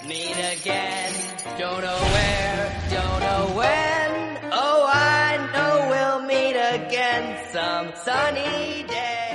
Meet again, don't know where, don't know when. Oh, I know we'll meet again some sunny day.